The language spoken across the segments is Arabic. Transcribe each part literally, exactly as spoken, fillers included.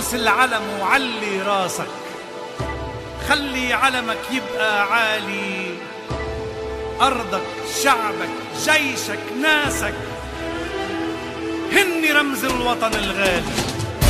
بوس العلم وعلي راسك، خلي علمك يبقى عالي. أرضك، شعبك، جيشك، ناسك هن رمز الوطن الغالي.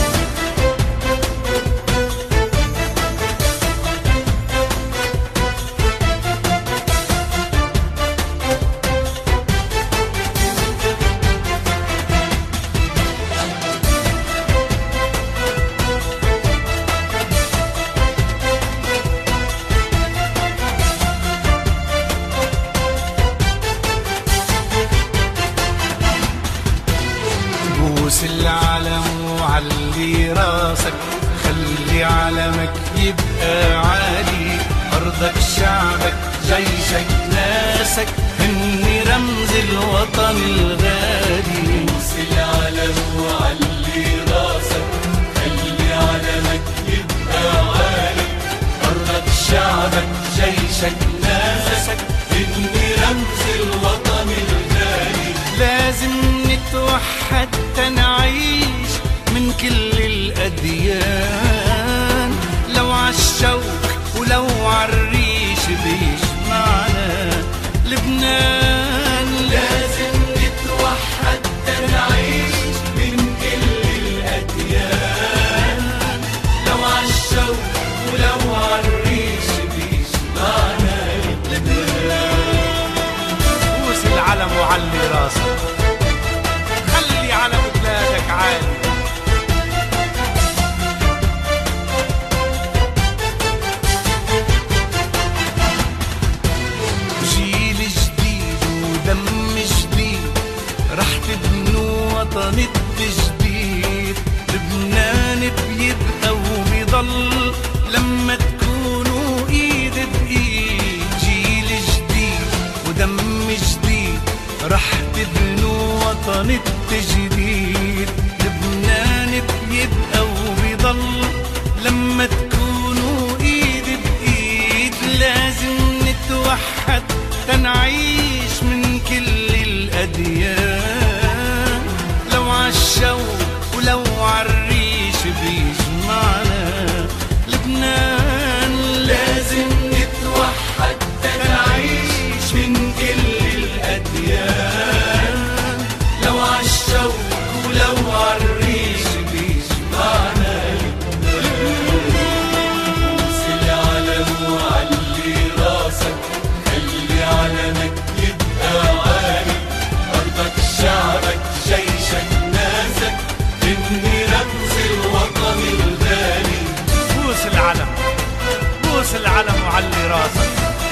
بوس العلم وعلي راسك، خلي علمك يبقى عالي. أرضك، شعبك، جيشك، ناسك هن رمز الوطن الغالي. بوس العلم وعلي راسك، خلي علمك يبقى عالي. أرضك، شعبك، جيشك، ناسك هن رمز الوطن الغالي. لازم نتوحد تنعيش من كل الأديان، لو عالشوك ولو عالريش بيجمعنا لبنان. لازم نتوحد تنعيش من كل الأديان، لو عالشوك ولو عالريش بيجمعنا لبنان. بوس العلم وعلي راسك، خلي علم بلادك عالي. جيل جديد ودم جديد رح تبنوا وطن التجديد. لبنان بيبقى وبيضل لما تكونوا ايد بايد. جيل جديد ودم جديد رح تبنوا وطن التجديد. لبنان بيبقى وبيضل لما تكونوا ايد بايد. لازم نتوحد تنعيش من كل الأديان، لو عالشوق ولو عالريش بيجمعنا لبنان. لازم نتوحد تنعيش من كل الأديان، لو عالشوق ولو عالريش بيجمعنا لبنان. بوس العلم وعلي راسك، خلي علمك يبقى عالي. أرضك، شعبك، جيشك، ناسك هن رمز الوطن الغالي. بوس العلم، بوس العلم وعلي راسك.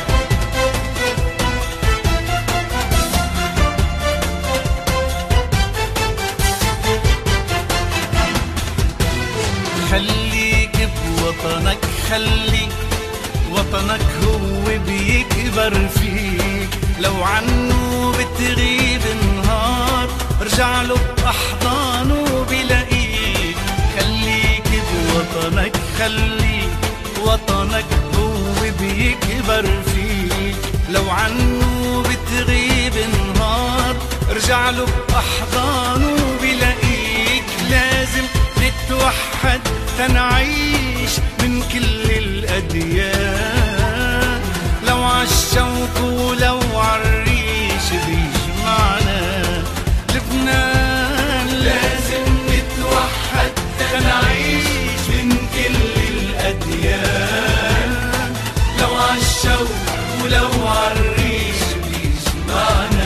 خليك بوطنك، خلي وطنك هو بيكبر فيك. لو عنه بتغيب نهار ارجع له بأحضانه بلاقيك. خليك بوطنك، خلي وطنك هو بيكبر فيك. لو عنه بتغيب نهار ارجع له بأحضانه بلاقيك. لازم نتوحد تنعيش من كل الأديان، لو عالشوك ولو عالريش بيجمعنا لبنان. لازم نتوحد تنعيش من كل الأديان، لو عالشوق ولو عالريش بيجمعنا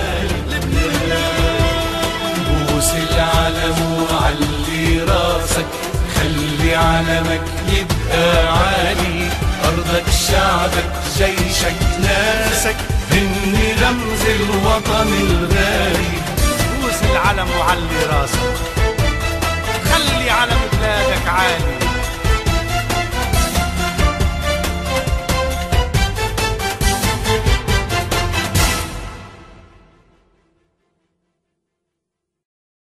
لبنان. بوس العلم وعلي راسك، خلي علمك يبقى عالي. أرضك، شعبك، جيشك، ناسك هن رمز الوطن الغالي. بوس العلم وعلي راسك، خلي علم بلادك عالي.